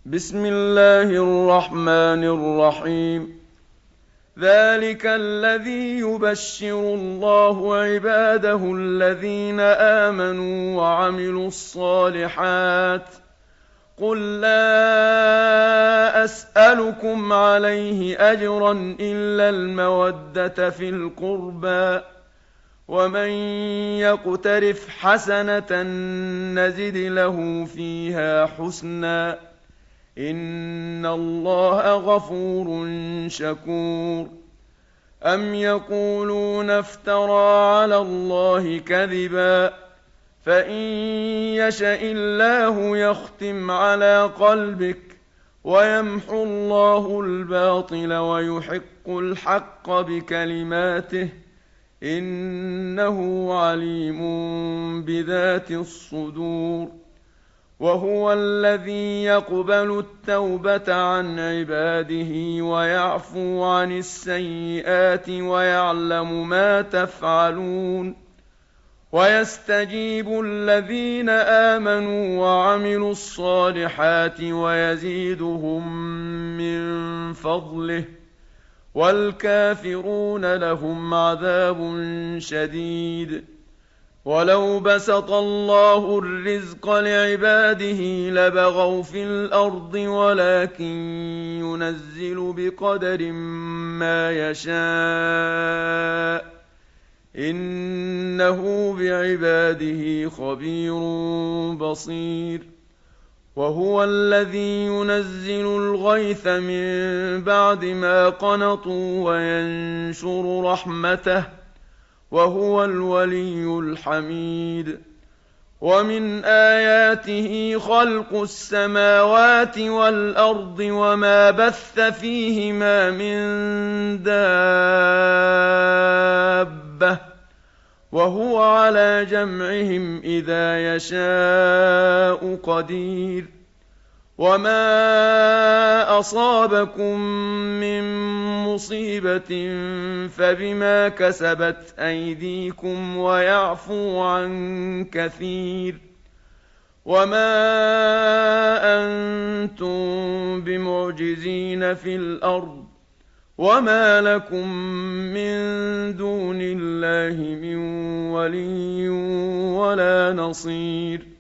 بسم الله الرحمن الرحيم. ذلك الذي يبشر الله عباده الذين آمنوا وعملوا الصالحات. قل لا أسألكم عليه أجرا إلا المودة في القربى، ومن يقترف حسنة نزد له فيها حسنا، إن الله غفور شكور. أم يقولون افترى على الله كذبا، فإن يشأ الله يختم على قلبك ويمحو الله الباطل ويحق الحق بكلماته، إنه عليم بذات الصدور. وهو الذي يقبل التوبة عن عباده ويعفو عن السيئات ويعلم ما تفعلون، ويستجيب الذين آمنوا وعملوا الصالحات ويزيدهم من فضله، والكافرون لهم عذاب شديد. ولو بسط الله الرزق لعباده لبغوا في الأرض، ولكن ينزل بقدر ما يشاء، إنه بعباده خبير بصير. وهو الذي ينزل الغيث من بعد ما قنطوا وينشر رحمته، وهو الولي الحميد. ومن آياته خلق السماوات والأرض وما بث فيهما من دابة، وهو على جمعهم إذا يشاء قدير. وما أصابكم من مصيبة فبما كسبت أيديكم ويعفو عن كثير. وما أنتم بمعجزين في الأرض، وما لكم من دون الله من ولي ولا نصير.